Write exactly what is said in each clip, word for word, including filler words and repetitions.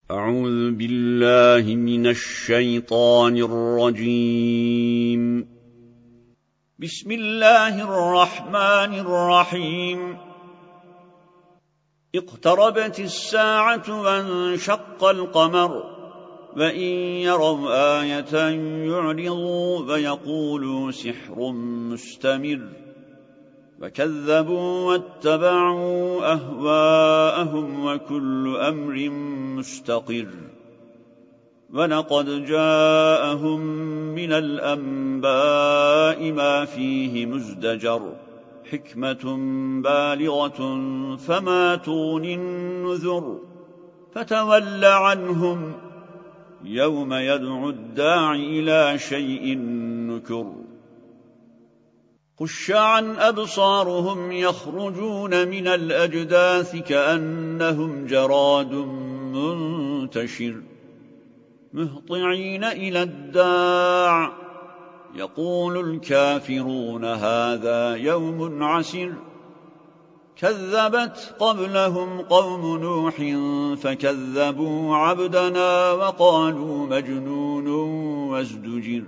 أعوذ بالله من الشيطان الرجيم. بسم الله الرحمن الرحيم. اقتربت الساعة وانشق القمر وإن يروا آية يعرضوا ويقولوا سحر مستمر وكذبوا واتبعوا أهواءهم وكل أمر مستقر ولقد جاءهم من الأنباء ما فيه مزدجر حكمة بالغة فما تغني النذر فتول عنهم يوم يدعو الداعي إلى شيء نكر خش عن أبصارهم يخرجون من الأجداث كأنهم جراد منتشر مهطعين إلى الداع يقول الكافرون هذا يوم عسر كذبت قبلهم قوم نوح فكذبوا عبدنا وقالوا مجنون وازدجر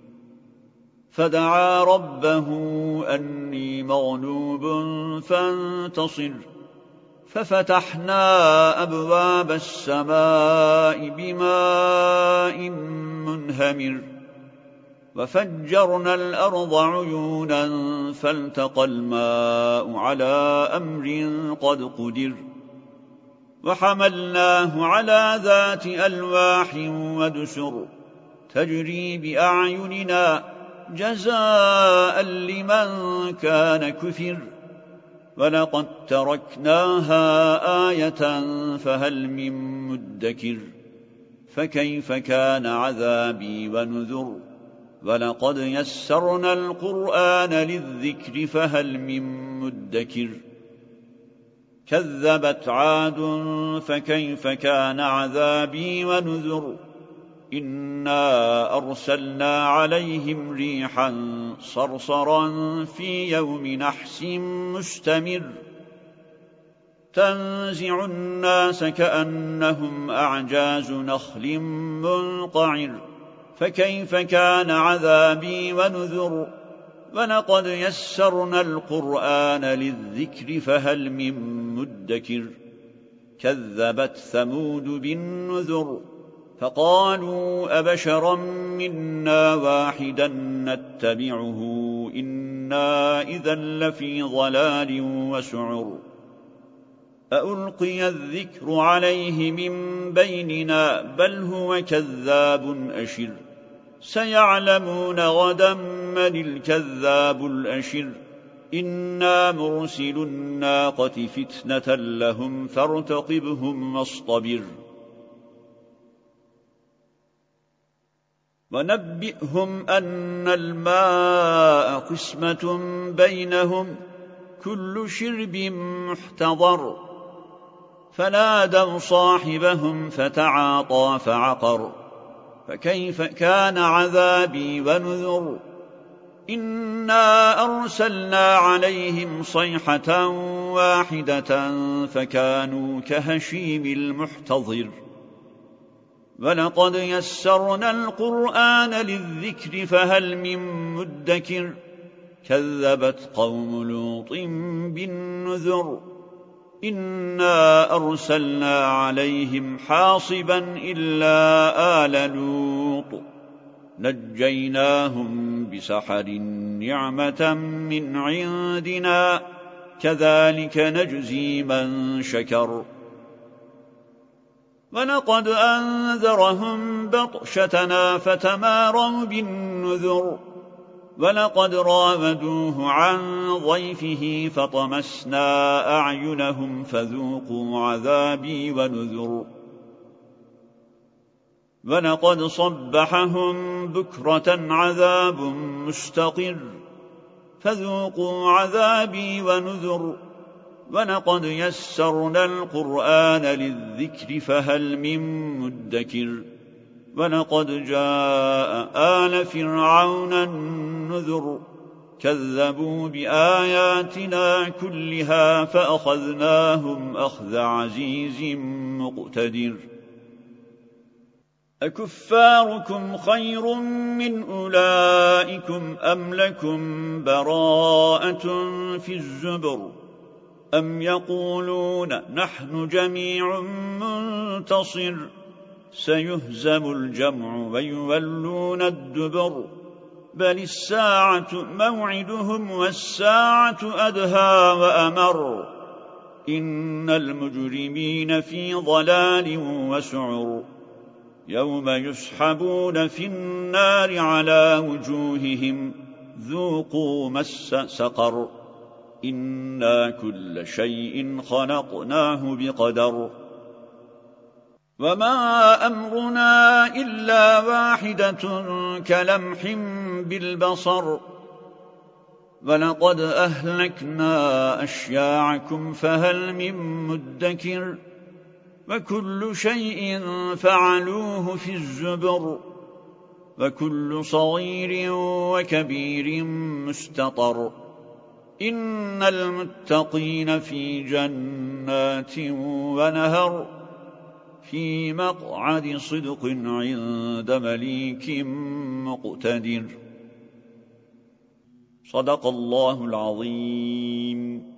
فدعا ربه أني مغلوب فانتصر ففتحنا أبواب السماء بماء منهمر وفجرنا الأرض عيونا فالتقى الماء على أمر قد قدر وحملناه على ذات ألواح ودسر تجري بأعيننا جزاء لمن كان كفر ولقد تركناها آية فهل من مدكر فكيف كان عذابي ونذر ولقد يسرنا القرآن للذكر فهل من مدكر كذبت عاد فكيف كان عذابي ونذر إنا أرسلنا عليهم ريحا صرصرا في يوم نحس مستمر تنزع الناس كأنهم أعجاز نخل منقعر فكيف كان عذابي ونذر ولقد يسرنا القرآن للذكر فهل من مدكر كذبت ثمود بالنذر فقالوا أبشرا منا واحدا نتبعه إنا إذا لفي ضلال وسعر أألقي الذكر عليه من بيننا بل هو كذاب أشر سيعلمون غدا من الكذاب الأشر إنا مرسل الناقة فتنة لهم فارتقبهم واصطبر ونبئهم أن الماء قسمة بينهم كل شرب محتضر فنادوا صاحبهم فتعاطى فعقر فكيف كان عذابي ونذر إنا أرسلنا عليهم صيحة واحدة فكانوا كهشيم المحتضر ولقد يسرنا القرآن للذكر فهل من مدكر كذبت قوم لوط بالنذر إنا أرسلنا عليهم حاصبا إلا آل لوط نجيناهم بسحر نعمة من عندنا كذلك نجزي من شكر ولقد أنذرهم بطشتنا فتماروا بالنذر ولقد راودوه عن ضيفه فطمسنا أعينهم فذوقوا عذابي ونذر ولقد صبحهم بكرة عذاب مستقر فذوقوا عذابي ونذر ولقد يسرنا القرآن للذكر فهل من مدكر ولقد جاء آل فرعون النذر كذبوا بآياتنا كلها فأخذناهم أخذ عزيز مقتدر أكفاركم خير من أولئكم أم لكم براءة في الزبر أم يقولون نحن جميع منتصر سيهزم الجمع ويولون الدبر بل الساعة موعدهم والساعة أدهى وأمر إن المجرمين في ضلال وسعر يوم يسحبون في النار على وجوههم ذوقوا مس سقر إنا كل شيء خلقناه بقدر وما أمرنا إلا واحدة كلمح بالبصر ولقد أهلكنا أشياعكم فهل من مدكر وكل شيء فعلوه في الزبر وكل صغير وكبير مستطر إن المتقين في جنات ونهر في مقعد صدق عند مليك مقتدر صدق الله العظيم.